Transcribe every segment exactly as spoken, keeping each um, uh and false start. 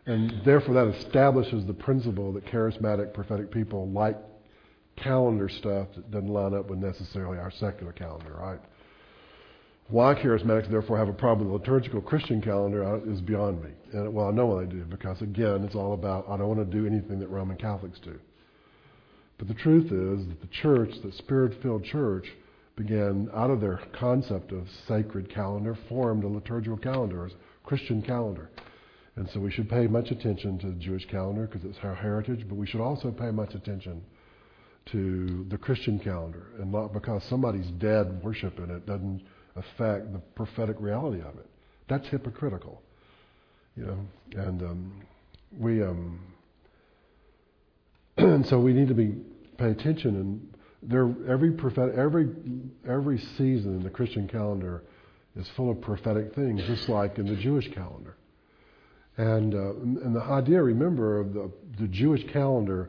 And therefore that establishes the principle that charismatic prophetic people like calendar stuff that doesn't line up with necessarily our secular calendar, right? Why charismatics therefore have a problem with the liturgical Christian calendar is beyond me. And, well, I know why they do, because again, it's all about, I don't want to do anything that Roman Catholics do. But the truth is that the church, the Spirit-filled church, began out of their concept of sacred calendar, formed a liturgical calendar, a Christian calendar. And so we should pay much attention to the Jewish calendar because it's our heritage, but we should also pay much attention to the Christian calendar. And not because somebody's dead worshiping it doesn't affect the prophetic reality of it. That's hypocritical. You know, and um, we um, and so we need to be pay attention. And there, every prophet, every every season in the Christian calendar is full of prophetic things, just like in the Jewish calendar. And uh, and the idea, remember, of the the Jewish calendar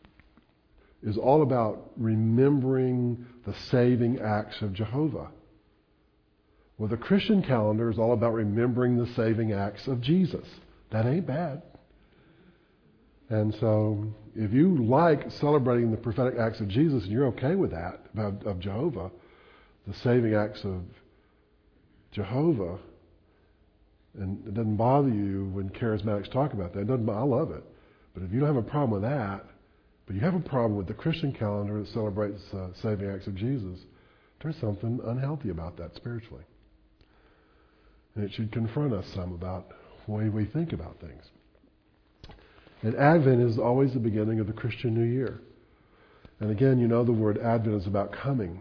is all about remembering the saving acts of Jehovah. Well, the Christian calendar is all about remembering the saving acts of Jesus. That ain't bad. And so, if you like celebrating the prophetic acts of Jesus and you're okay with that, of, of Jehovah, the saving acts of Jehovah, and it doesn't bother you when charismatics talk about that, it doesn't, I love it. But if you don't have a problem with that, but you have a problem with the Christian calendar that celebrates uh, saving acts of Jesus, there's something unhealthy about that spiritually. And it should confront us some about the way we think about things. And Advent is always the beginning of the Christian New Year. And again, you know, the word Advent is about coming.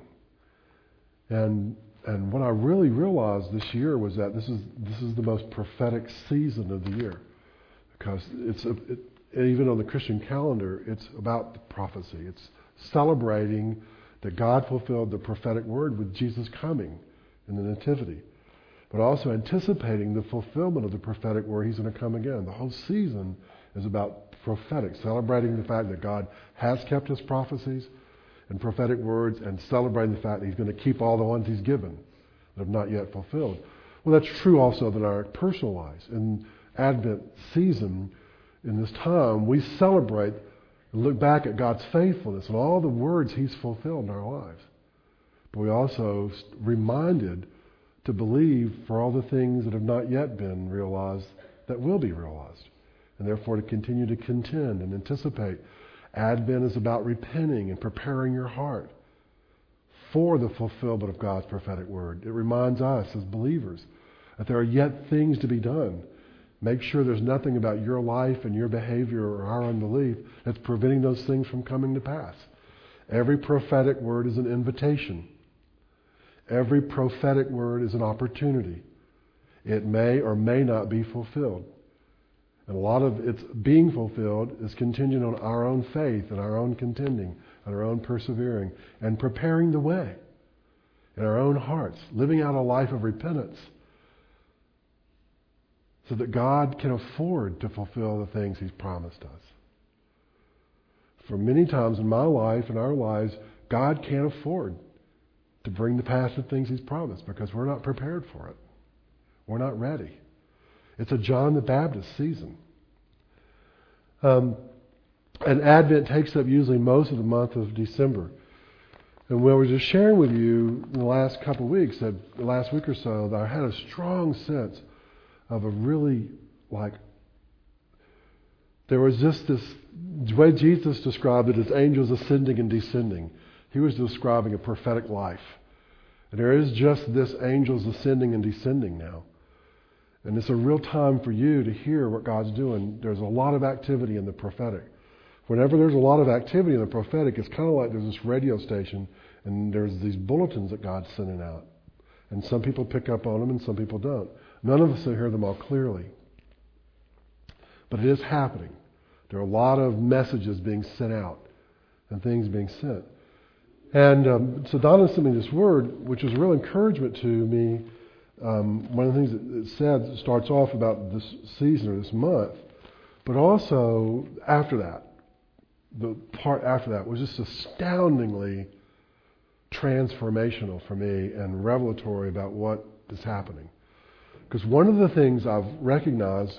And and what I really realized this year was that this is this is the most prophetic season of the year, because it's a, it, even on the Christian calendar, it's about the prophecy. It's celebrating that God fulfilled the prophetic word with Jesus coming in the Nativity, but also anticipating the fulfillment of the prophetic word. He's going to come again. The whole season is about prophetic, celebrating the fact that God has kept his prophecies and prophetic words, and celebrating the fact that he's going to keep all the ones he's given that have not yet fulfilled. Well, that's true also in our personal lives. In Advent season, in this time, we celebrate and look back at God's faithfulness and all the words he's fulfilled in our lives. But we also reminded to believe for all the things that have not yet been realized that will be realized. And therefore to continue to contend and anticipate. Advent is about repenting and preparing your heart for the fulfillment of God's prophetic word. It reminds us as believers that there are yet things to be done. Make sure there's nothing about your life and your behavior or our unbelief that's preventing those things from coming to pass. Every prophetic word is an invitation. Every prophetic word is an opportunity. It may or may not be fulfilled. And a lot of its being fulfilled is contingent on our own faith and our own contending and our own persevering and preparing the way in our own hearts, living out a life of repentance so that God can afford to fulfill the things he's promised us. For many times in my life and our lives, God can't afford to bring to pass the things he's promised because we're not prepared for it. We're not ready. It's a John the Baptist season. Um, and Advent takes up usually most of the month of December. And we were just sharing with you in the last couple of weeks, that the last week or so, that I had a strong sense of a really, like, there was just this, the way Jesus described it as angels ascending and descending. He was describing a prophetic life. And there is just this angels ascending and descending now. And it's a real time for you to hear what God's doing. There's a lot of activity in the prophetic. Whenever there's a lot of activity in the prophetic, it's kind of like there's this radio station and there's these bulletins that God's sending out. And some people pick up on them and some people don't. None of us hear them all clearly. But it is happening. There are a lot of messages being sent out and things being sent. And um, so Donna sent me this word, which was a real encouragement to me. Um, one of the things that it said it starts off about this season or this month, but also after that, the part after that was just astoundingly transformational for me and revelatory about what is happening. Because one of the things I've recognized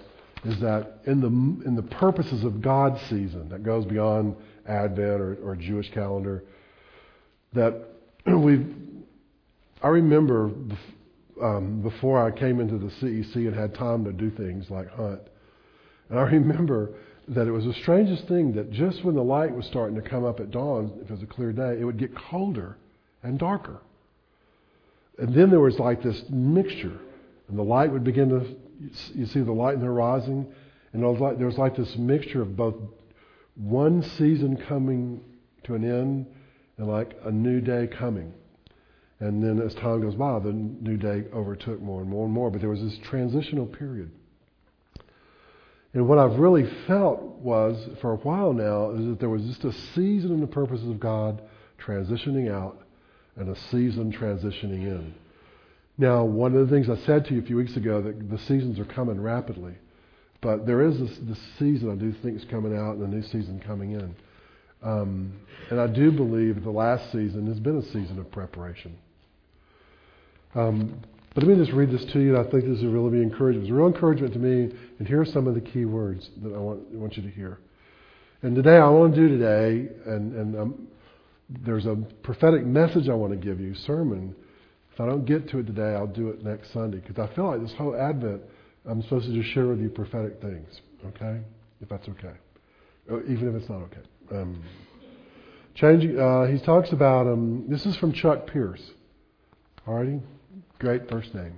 is that in the in the purposes of God's season that goes beyond Advent or, or Jewish calendar, that we I remember um, before I came into the C E C and had time to do things like hunt, and I remember that it was the strangest thing that just when the light was starting to come up at dawn, if it was a clear day, it would get colder and darker. And then there was like this mixture, and the light would begin to, you see the light in the horizon, and it was like, there was like this mixture of both one season coming to an end and like a new day coming. And then as time goes by, the new day overtook more and more and more, but there was this transitional period. And what I've really felt was, for a while now, is that there was just a season in the purposes of God transitioning out and a season transitioning in. Now, one of the things I said to you a few weeks ago, that the seasons are coming rapidly. But there is this, this season I do think is coming out and a new season coming in. Um, and I do believe that the last season has been a season of preparation. Um, but let me just read this to you, and I think this will really be encouragement. It's a real encouragement to me, and here are some of the key words that I want, I want you to hear. And today, I want to do today, and, and um, there's a prophetic message I want to give you, sermon. If I don't get to it today, I'll do it next Sunday, because I feel like this whole Advent, I'm supposed to just share with you prophetic things, okay? If that's okay. Even if it's not okay. Um, changing, uh, he talks about, um, this is from Chuck Pierce. Alrighty? Great first name.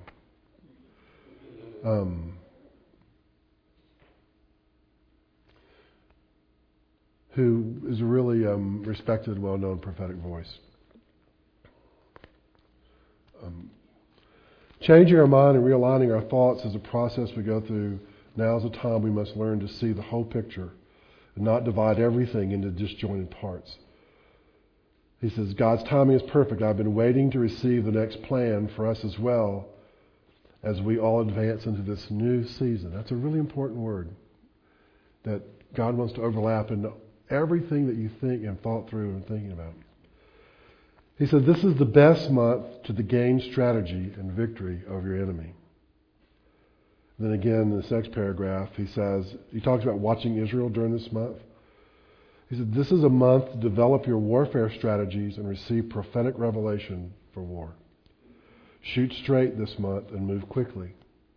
Um, who is a really um, respected, well-known prophetic voice. Um, changing our mind and realigning our thoughts is a process we go through. Now is the time we must learn to see the whole picture and not divide everything into disjointed parts. He says, God's timing is perfect. I've been waiting to receive the next plan for us as well as we all advance into this new season. That's a really important word, that God wants to overlap into everything that you think and thought through and thinking about. He said, this is the best month to gain strategy and victory over your enemy. Then again, in this next paragraph, he says, he talks about watching Israel during this month. He said, this is a month to develop your warfare strategies and receive prophetic revelation for war. Shoot straight this month and move quickly.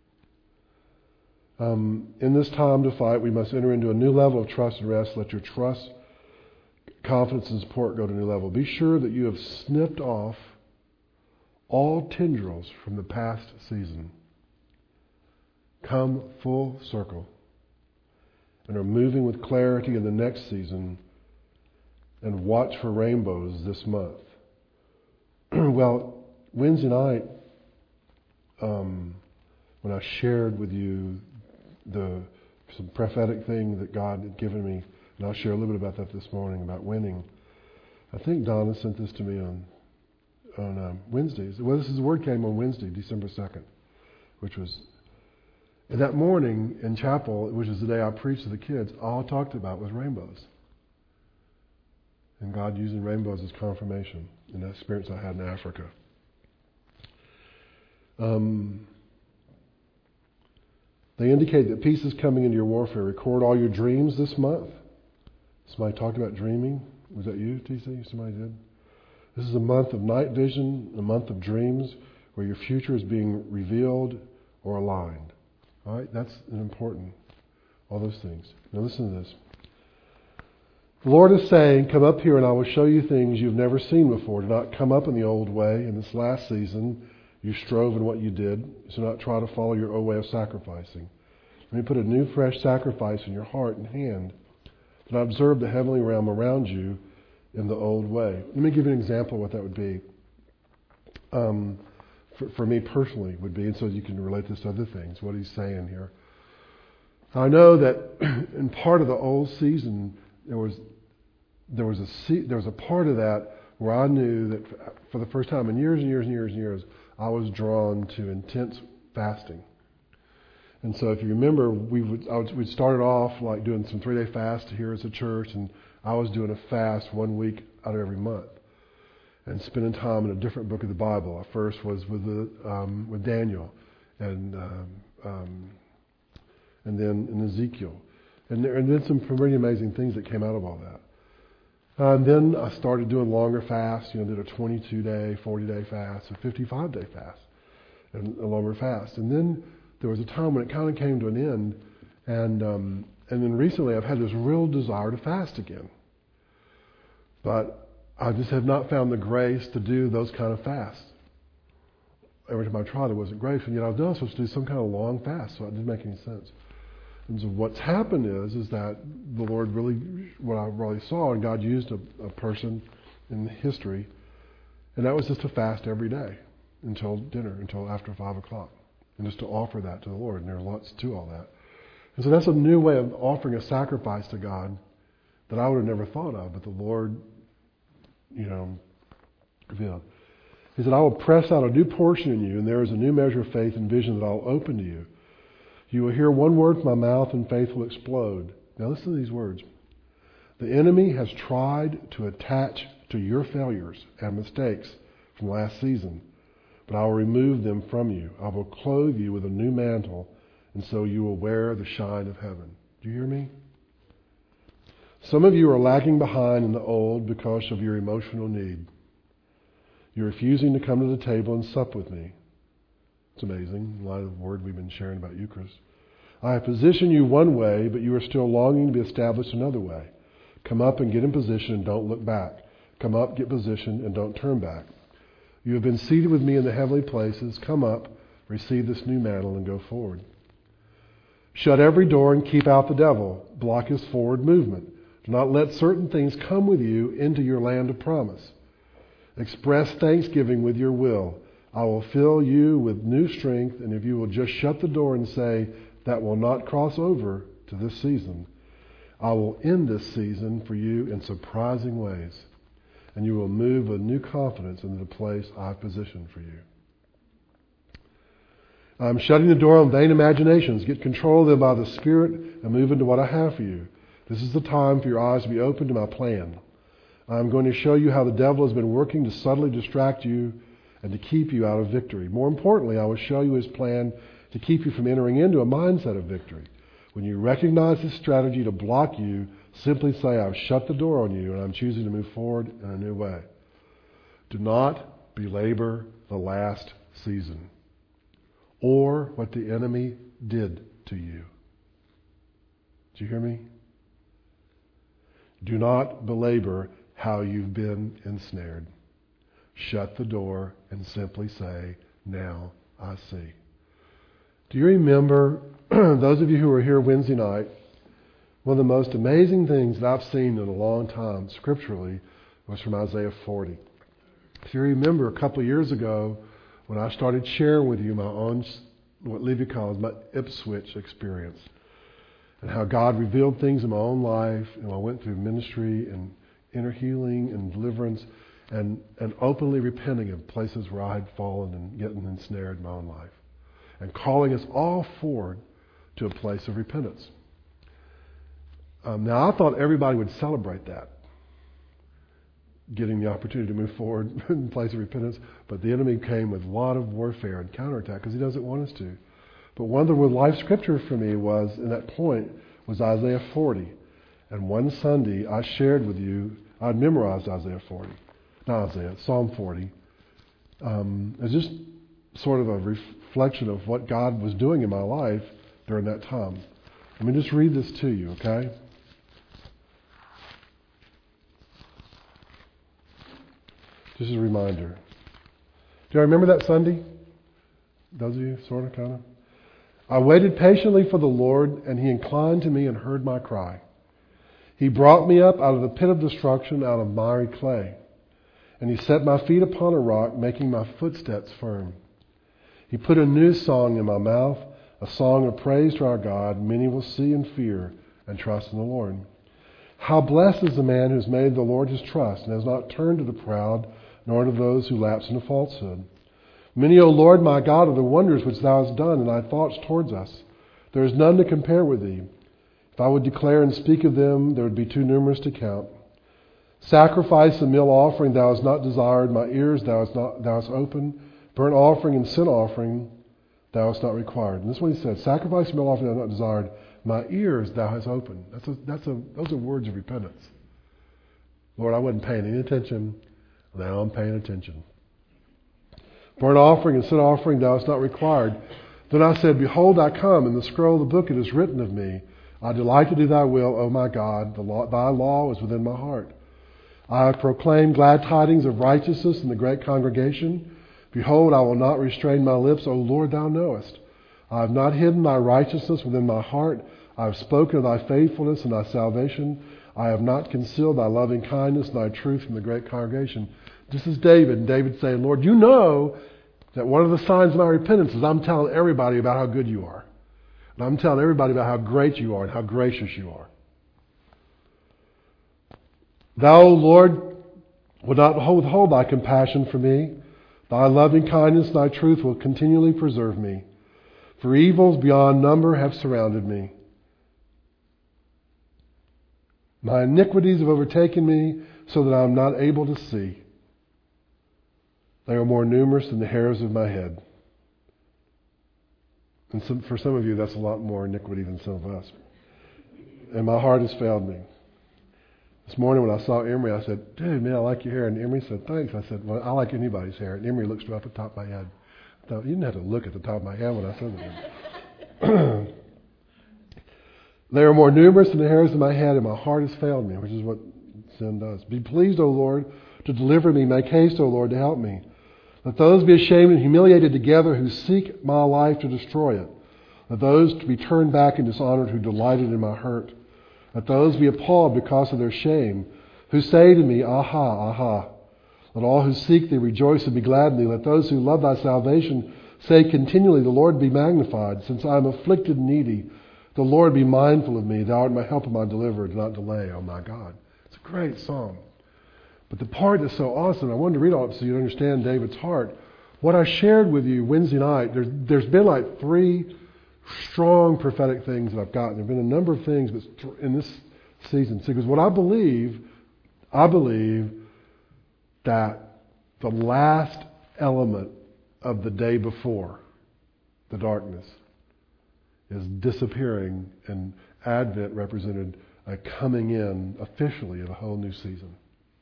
Um, in this time to fight, we must enter into a new level of trust and rest. Let your trust, confidence, and support go to a new level. Be sure that you have snipped off all tendrils from the past season. Come full circle and are moving with clarity in the next season, and watch for rainbows this month. Well, Wednesday night, um, when I shared with you the some prophetic thing that God had given me, and I'll share a little bit about that this morning, about winning. I think Donna sent this to me on on um, Wednesdays. Well, this is the word came on Wednesday, December second, which was, and that morning in chapel, which is the day I preached to the kids, all I talked about was rainbows. And God using rainbows as confirmation in that experience I had in Africa. Um, they indicate that peace is coming into your warfare. Record all your dreams this month. Somebody talked about dreaming. Was that you, T C? Somebody did? This is a month of night vision, a month of dreams, where your future is being revealed or aligned. All right, that's an important, all those things. Now listen to this. The Lord is saying, come up here and I will show you things you've never seen before. Do not come up in the old way. In this last season, you strove in what you did, so not try to follow your old way of sacrificing. Let me put a new, fresh sacrifice in your heart and hand. Do not observe the heavenly realm around you in the old way. Let me give you an example of what that would be. Um, for, for me personally would be, and so you can relate this to other things, what he's saying here. I know that in part of the old season, there was there was a se- there was a part of that where I knew that for the first time in years and years and years and years, I was drawn to intense fasting. And so if you remember, we would I would, we'd started off like doing some three-day fast here as a church, and I was doing a fast one week out of every month, and spending time in a different book of the Bible. I first was with the, um, with Daniel, and um, um, and then in Ezekiel. And there and then some pretty amazing things that came out of all that. Uh, and then I started doing longer fasts, you know, did a twenty-two day, forty day fast, a fifty-five day fast, and a longer fast. And then there was a time when it kind of came to an end, and um, and then recently I've had this real desire to fast again. But I just have not found the grace to do those kind of fasts. Every time I tried, it wasn't grace, and yet I was not supposed to do some kind of long fast, so it didn't make any sense. And so what's happened is, is that the Lord really, what I really saw, and God used a, a person in history, and that was just to fast every day until dinner, until after five o'clock, and just to offer that to the Lord. And there are lots to all that. And so that's a new way of offering a sacrifice to God that I would have never thought of, but the Lord, you know, revealed. He said, I will press out a new portion in you, and there is a new measure of faith and vision that I'll open to you. You will hear one word from my mouth, and faith will explode. Now listen to these words. The enemy has tried to attach to your failures and mistakes from last season, but I will remove them from you. I will clothe you with a new mantle, and so you will wear the shine of heaven. Do you hear me? Some of you are lagging behind in the old because of your emotional need. You're refusing to come to the table and sup with me. It's amazing, in light of the word we've been sharing about Eucharist. I have positioned you one way, but you are still longing to be established another way. Come up and get in position and don't look back. Come up, get positioned, and don't turn back. You have been seated with me in the heavenly places. Come up, receive this new mantle, and go forward. Shut every door and keep out the devil. Block his forward movement. Do not let certain things come with you into your land of promise. Express thanksgiving with your will. I will fill you with new strength, and if you will just shut the door and say, that will not cross over to this season, I will end this season for you in surprising ways, and you will move with new confidence into the place I've positioned for you. I'm shutting the door on vain imaginations. Get control of them by the Spirit and move into what I have for you. This is the time for your eyes to be open to my plan. I'm going to show you how the devil has been working to subtly distract you and to keep you out of victory. More importantly, I will show you his plan to keep you from entering into a mindset of victory. When you recognize his strategy to block you, simply say, I've shut the door on you and I'm choosing to move forward in a new way. Do not belabor the last season or what the enemy did to you. Do you hear me? Do not belabor how you've been ensnared. Shut the door and simply say, now I see. Do you remember, those of you who were here Wednesday night, one of the most amazing things that I've seen in a long time scripturally was from Isaiah forty. If you remember a couple of years ago when I started sharing with you my own, what Levy calls my Ipswich experience, and how God revealed things in my own life, and I went through ministry and inner healing and deliverance, and, and openly repenting of places where I had fallen and getting ensnared in my own life, and calling us all forward to a place of repentance. Um, now, I thought everybody would celebrate that, getting the opportunity to move forward in a place of repentance, but the enemy came with a lot of warfare and counterattack because he doesn't want us to. But one of the life scripture for me was, in that point, was Isaiah forty. And one Sunday, I shared with you, I'd memorized Isaiah forty. Not Isaiah, Psalm forty. Um, it's just sort of a reflection of what God was doing in my life during that time. Let me just read this to you, okay? Just as a reminder. Do you remember that Sunday? Those of you, sort of, kind of? I waited patiently for the Lord, and he inclined to me and heard my cry. He brought me up out of the pit of destruction, out of miry clay. And he set my feet upon a rock, making my footsteps firm. He put a new song in my mouth, a song of praise to our God. Many will see and fear and trust in the Lord. How blessed is the man who has made the Lord his trust and has not turned to the proud, nor to those who lapse into falsehood. Many, O Lord, my God, are the wonders which thou hast done, and thy thoughts towards us. There is none to compare with thee. If I would declare and speak of them, there would be too numerous to count. Sacrifice and meal offering thou hast not desired, my ears thou hast not thou hast opened. Burnt offering and sin offering thou hast not required. And this is what he said, sacrifice and meal offering thou hast not desired, my ears thou hast opened. That's a, that's a, those are words of repentance. Lord, I wasn't paying any attention. Now I'm paying attention. Burnt offering and sin offering thou hast not required. Then I said, behold, I come. In the scroll of the book it is written of me. I delight to do thy will, O my God. The law, thy law is within my heart. I have proclaimed glad tidings of righteousness in the great congregation. Behold, I will not restrain my lips, O Lord, thou knowest. I have not hidden thy righteousness within my heart. I have spoken of thy faithfulness and thy salvation. I have not concealed thy loving kindness and thy truth from the great congregation. This is David. And David saying, Lord, you know that one of the signs of my repentance is I'm telling everybody about how good you are. And I'm telling everybody about how great you are and how gracious you are. Thou, O Lord, will not withhold thy compassion from me. Thy loving kindness and thy truth will continually preserve me. For evils beyond number have surrounded me. My iniquities have overtaken me so that I am not able to see. They are more numerous than the hairs of my head. And some, for some of you, that's a lot more iniquity than some of us. And my heart has failed me. This morning when I saw Emery, I said, dude, man, I like your hair. And Emery said, thanks. I said, well, I like anybody's hair. And Emery looks right up at the top of my head. I thought, you didn't have to look at the top of my head when I said that. They are more numerous than the hairs of my head, and my heart has failed me, which is what sin does. Be pleased, O Lord, to deliver me. Make haste, O Lord, to help me. Let those be ashamed and humiliated together who seek my life to destroy it. Let those be turned back and dishonored who delighted in my hurt. Let those be appalled because of their shame, who say to me, aha, aha. Let all who seek thee rejoice and be glad in thee. Let those who love thy salvation say continually, the Lord be magnified, since I am afflicted and needy. The Lord be mindful of me. Thou art my help and my deliverer. Do not delay, O my God. It's a great psalm. But the part that's so awesome, I wanted to read all of it so you understand David's heart. What I shared with you Wednesday night, there's, there's been like three strong prophetic things that I've gotten. There have been a number of things but in this season. Because what I believe, I believe that the last element of the day before, the darkness, is disappearing, and Advent represented a coming in officially of a whole new season.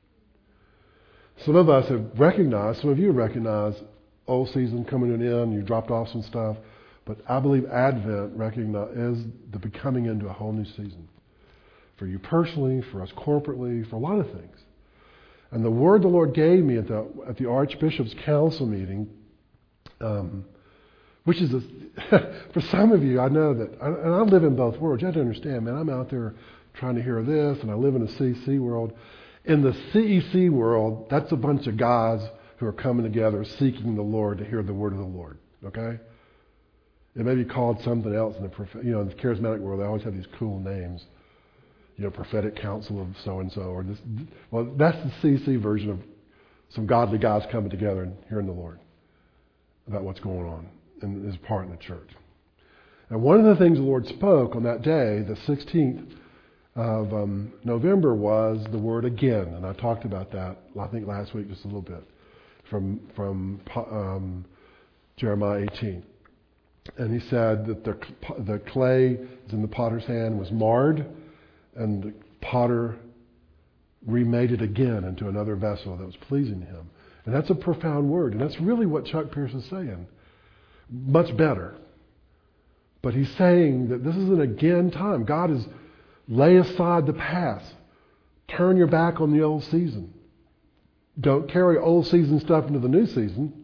Some of us have recognized, some of you have recognized old season coming to an end, you dropped off some stuff, but I believe Advent recognize, is the becoming into a whole new season. For you personally, for us corporately, for a lot of things. And the word the Lord gave me at the at the Archbishop's Council meeting, um, which is, a, for some of you, I know that, and I live in both worlds. You have to understand, man, I'm out there trying to hear this, and I live in a C E C world. In the C E C world, that's a bunch of guys who are coming together seeking the Lord to hear the word of the Lord, okay? It may be called something else in the, you know, in the charismatic world. They always have these cool names. You know, prophetic council of so-and-so, or this. Well, that's the C E C version of some godly guys coming together and hearing the Lord about what's going on in his part in the church. And one of the things the Lord spoke on that day, the sixteenth of um, November, was the word again. And I talked about that, I think, last week just a little bit from, from um, Jeremiah eighteen. And he said that the, the clay is in the potter's hand was marred, and the potter remade it again into another vessel that was pleasing to him. And that's a profound word. And that's really what Chuck Pierce is saying. Much better. But he's saying that this is an again time. God is lay aside the past. Turn your back on the old season. Don't carry old season stuff into the new season.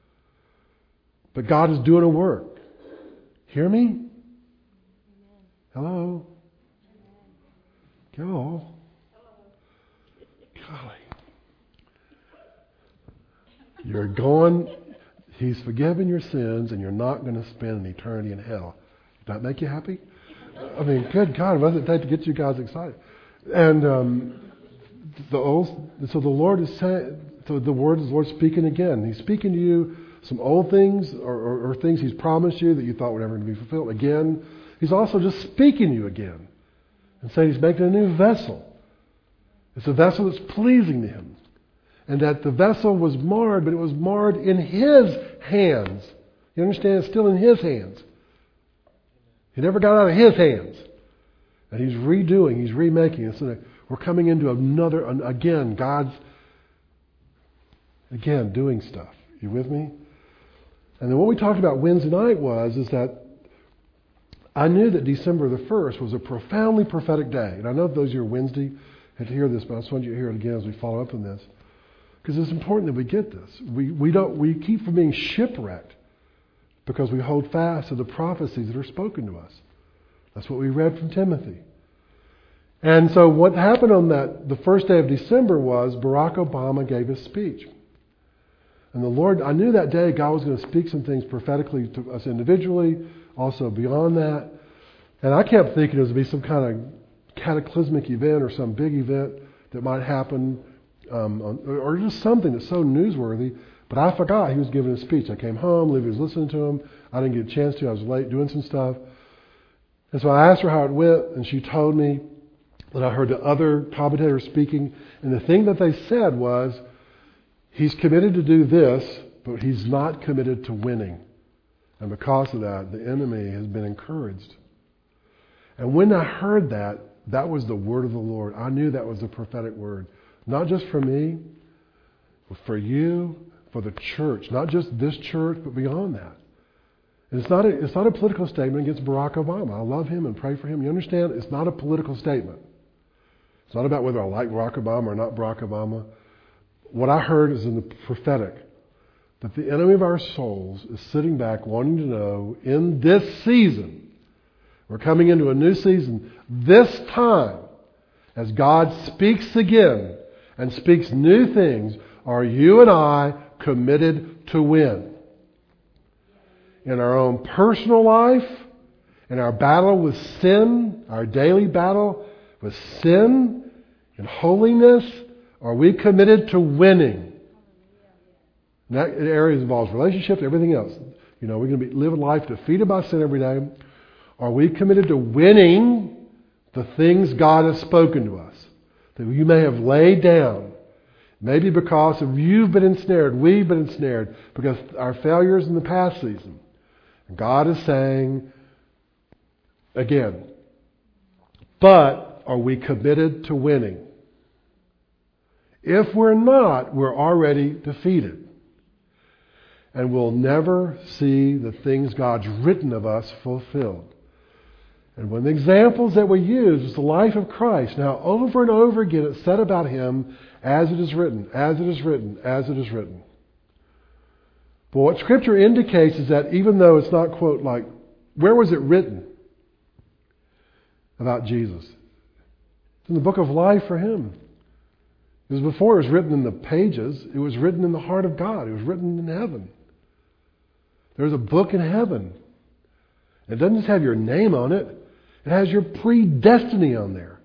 But God is doing a work. Hear me? Hello? Go. Golly. You're going, he's forgiven your sins, and you're not going to spend an eternity in hell. Does that make you happy? I mean, good God, what does it take to get you guys excited? And um, the old, so the Lord is saying, so the word is the Lord speaking again. He's speaking to you some old things or, or, or things He's promised you that you thought were never going to be fulfilled. Again, He's also just speaking to you again. And saying He's making a new vessel. It's a vessel that's pleasing to Him. And that the vessel was marred, but it was marred in His hands. You understand? It's still in His hands. He never got out of His hands. And He's redoing, He's remaking. It's a, we're coming into another, again, God's, again, doing stuff. You with me? And then what we talked about Wednesday night was, is that I knew that December the first was a profoundly prophetic day. And I know those of you who are Wednesday had to hear this, but I just want you to hear it again as we follow up on this. Because it's important that we get this. We, we, don't, we keep from being shipwrecked because we hold fast to the prophecies that are spoken to us. That's what we read from Timothy. And so what happened on that, the first day of December was Barack Obama gave his speech. And the Lord, I knew that day God was going to speak some things prophetically to us individually, also beyond that. And I kept thinking it was going to be some kind of cataclysmic event or some big event that might happen, um, on, or just something that's so newsworthy. But I forgot he was giving a speech. I came home, Livy was listening to him. I didn't get a chance to. I was late doing some stuff. And so I asked her how it went, and she told me that I heard the other commentators speaking. And the thing that they said was, he's committed to do this, but he's not committed to winning. And because of that, the enemy has been encouraged. And when I heard that, that was the word of the Lord. I knew that was the prophetic word. Not just for me, but for you, for the church. Not just this church, but beyond that. And it's not a, it's not a political statement against Barack Obama. I love him and pray for him. You understand? It's not a political statement. It's not about whether I like Barack Obama or not Barack Obama. What I heard is in the prophetic, that the enemy of our souls is sitting back wanting to know, in this season, we're coming into a new season, this time, as God speaks again and speaks new things, are you and I committed to win? In our own personal life, in our battle with sin, our daily battle with sin and holiness, are we committed to winning? And that area involves relationships, everything else. You know, we're going to be living life defeated by sin every day. Are we committed to winning the things God has spoken to us? That you may have laid down. Maybe because of you've been ensnared, we've been ensnared, because our failures in the past season. And God is saying, again, but are we committed to winning? If we're not, we're already defeated. And we'll never see the things God's written of us fulfilled. And one of the examples that we use is the life of Christ. Now, over and over again, it's said about Him, as it is written, as it is written, as it is written. But what Scripture indicates is that even though it's not, quote, like, where was it written about Jesus? It's in the book of life for Him. It was before it was written in the pages. It was written in the heart of God. It was written in heaven. There's a book in heaven. It doesn't just have your name on it. It has your predestiny on there.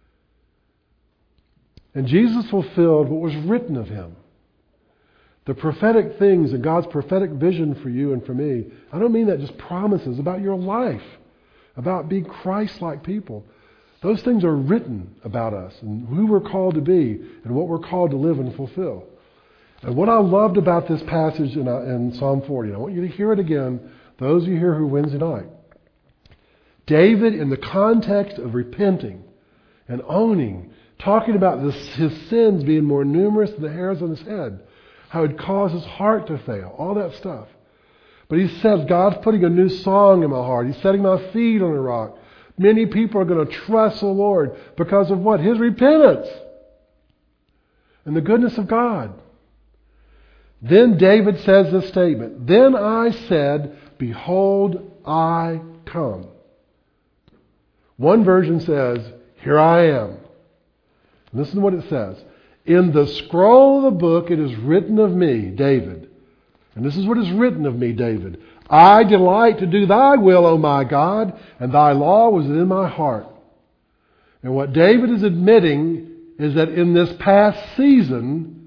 And Jesus fulfilled what was written of Him. The prophetic things and God's prophetic vision for you and for me, I don't mean that just promises about your life, about being Christ-like people. Those things are written about us and who we're called to be and what we're called to live and fulfill. And what I loved about this passage in, uh, in Psalm forty, and I want you to hear it again, those of you here who are Wednesday night. David, in the context of repenting and owning, talking about this, his sins being more numerous than the hairs on his head, how it caused his heart to fail, all that stuff. But he says, God's putting a new song in my heart. He's setting my feet on a rock. Many people are going to trust the Lord because of what? His repentance and the goodness of God. Then David says this statement, then I said, behold, I come. One version says, here I am. Listen to what it says. In the scroll of the book it is written of me, David. And this is what is written of me, David. I delight to do thy will, O my God, and thy law was in my heart. And what David is admitting is that in this past season,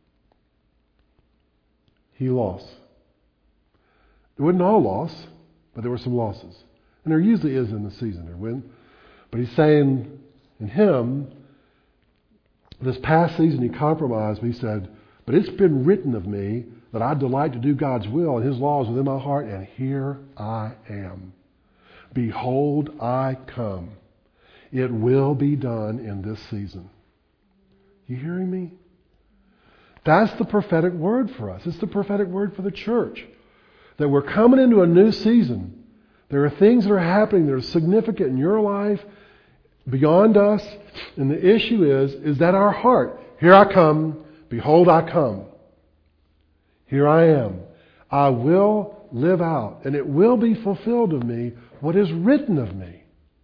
he lost. It wasn't all loss, but there were some losses. And there usually is in the season. There when, But he's saying in him, this past season he compromised, but he said, but it's been written of me that I delight to do God's will, and His laws within my heart, and here I am. Behold, I come. It will be done in this season. You hearing me? That's the prophetic word for us. It's the prophetic word for the church. That we're coming into a new season. There are things that are happening that are significant in your life, beyond us. And the issue is, is that our heart? Here I come. Behold, I come. Here I am. I will live out, and it will be fulfilled of me what is written of me.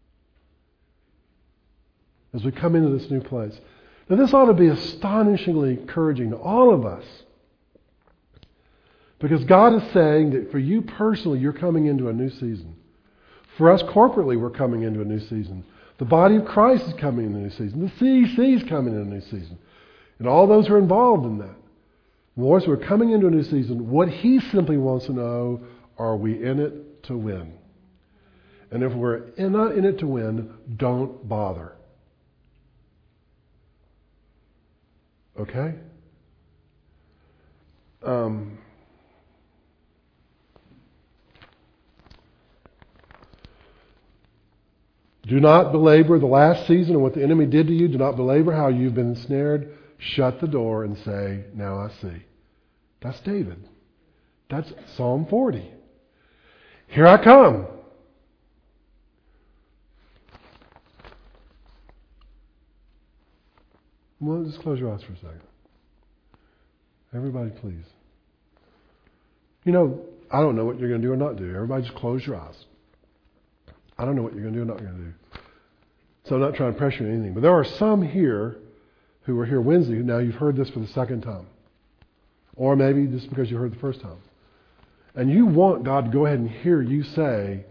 As we come into this new place. Now this ought to be astonishingly encouraging to all of us. Because God is saying that for you personally, you're coming into a new season. For us corporately, we're coming into a new season. The body of Christ is coming into a new season. The C E C is coming into a new season. And all those who are involved in that. The Lord says we're coming into a new season. What He simply wants to know, are we in it to win? And if we're in, not in it to win, don't bother. Okay? Um, do not belabor the last season and what the enemy did to you. Do not belabor how you've been ensnared. Shut the door and say, now I see. That's David. That's Psalm forty. Here I come. Well, just close your eyes for a second. Everybody, please. You know, I don't know what you're going to do or not do. Everybody just close your eyes. I don't know what you're going to do or not going to do. So I'm not trying to pressure you or anything. But there are some here who were here Wednesday who now you've heard this for the second time. Or maybe just because you heard the first time. And you want God to go ahead and hear you say,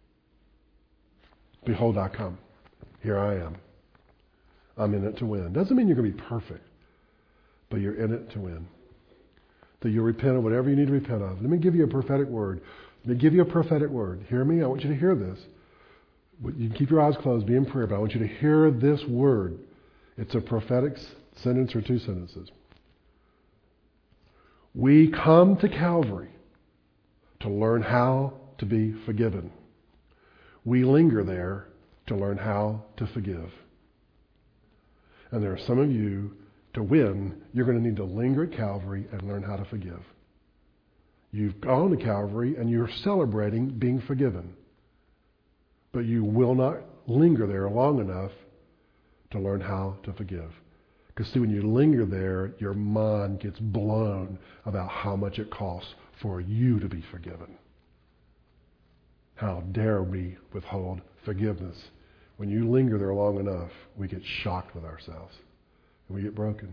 behold, I come. Here I am. I'm in it to win. Doesn't mean you're going to be perfect. But you're in it to win. That you'll repent of whatever you need to repent of. Let me give you a prophetic word. Let me give you a prophetic word. Hear me? I want you to hear this. You can keep your eyes closed, be in prayer, but I want you to hear this word. It's a prophetic sentence or two sentences. We come to Calvary to learn how to be forgiven. We linger there to learn how to forgive. And there are some of you, to win, you're going to need to linger at Calvary and learn how to forgive. You've gone to Calvary and you're celebrating being forgiven. But you will not linger there long enough to learn how to forgive. Because see, when you linger there, your mind gets blown about how much it costs for you to be forgiven. How dare we withhold forgiveness? When you linger there long enough, we get shocked with ourselves. And we get broken.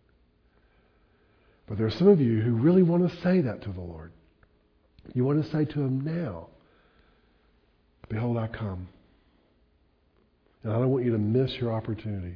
But there are some of you who really want to say that to the Lord. You want to say to Him now, behold, I come. And I don't want you to miss your opportunity.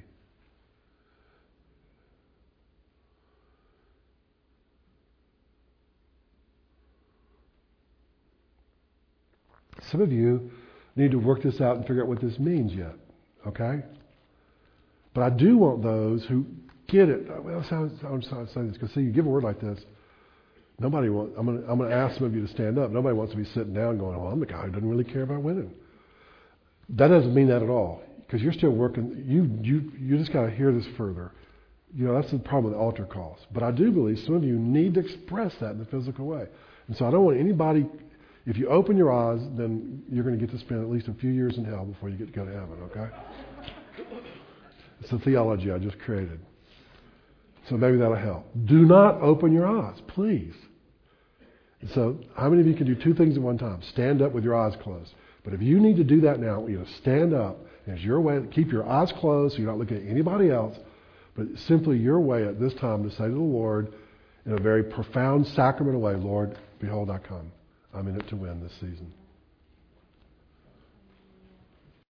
Some of you need to work this out and figure out what this means yet. Okay? But I do want those who get it. Well, I'm saying this because see, you give a word like this. Nobody wants. I'm going. I'm going to ask some of you to stand up. Nobody wants to be sitting down, going, "Well, I'm the guy who doesn't really care about winning." That doesn't mean that at all, because you're still working. You you you just got to hear this further. You know, that's the problem with altar calls. But I do believe some of you need to express that in the physical way. And so I don't want anybody. If you open your eyes, then you're going to get to spend at least a few years in hell before you get to go to heaven. Okay? It's a theology I just created. So maybe that'll help. Do not open your eyes, please. So how many of you can do two things at one time? Stand up with your eyes closed. But if you need to do that now, I want you to stand up as your way. Keep your eyes closed so you're not looking at anybody else. But simply your way at this time to say to the Lord in a very profound sacramental way, Lord, behold, I come. I'm in it to win this season.